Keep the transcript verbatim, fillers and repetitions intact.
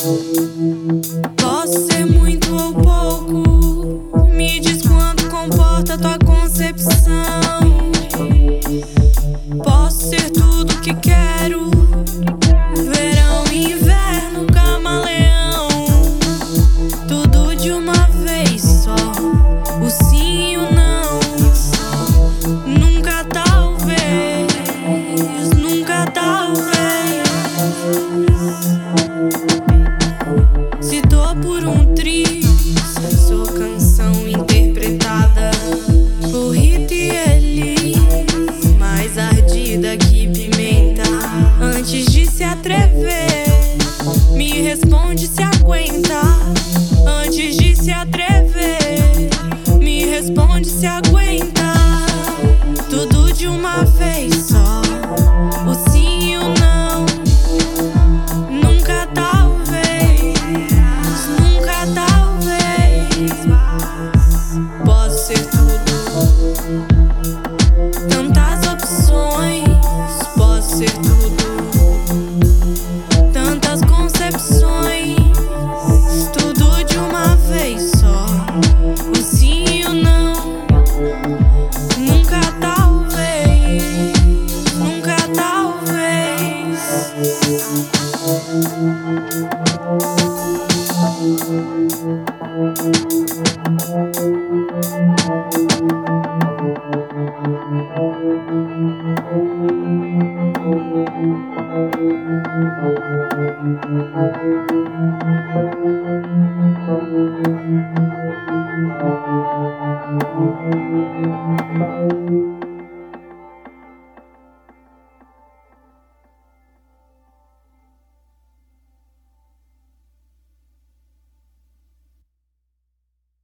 Posso ser muito ou pouco, me diz quanto comporta tua concepção. Posso ser tudo que quero, verão, inverno, camaleão. Tudo de uma vez só, o sim e o não. Nunca talvez, nunca talvez. Se tô por um triz, sou canção interpretada por Rita e Elis, mais ardida que pimenta. Antes de se atrever, me responde se aguenta. Antes de se atrever, me responde se aguenta. Tudo de uma vez só, o sim e o não. Nunca talvez, nunca talvez. Posso ser tudo, tantas opções. Posso ser tudo, tantas concepções. Tudo de uma vez só, o sim e o não. Nunca talvez, nunca talvez.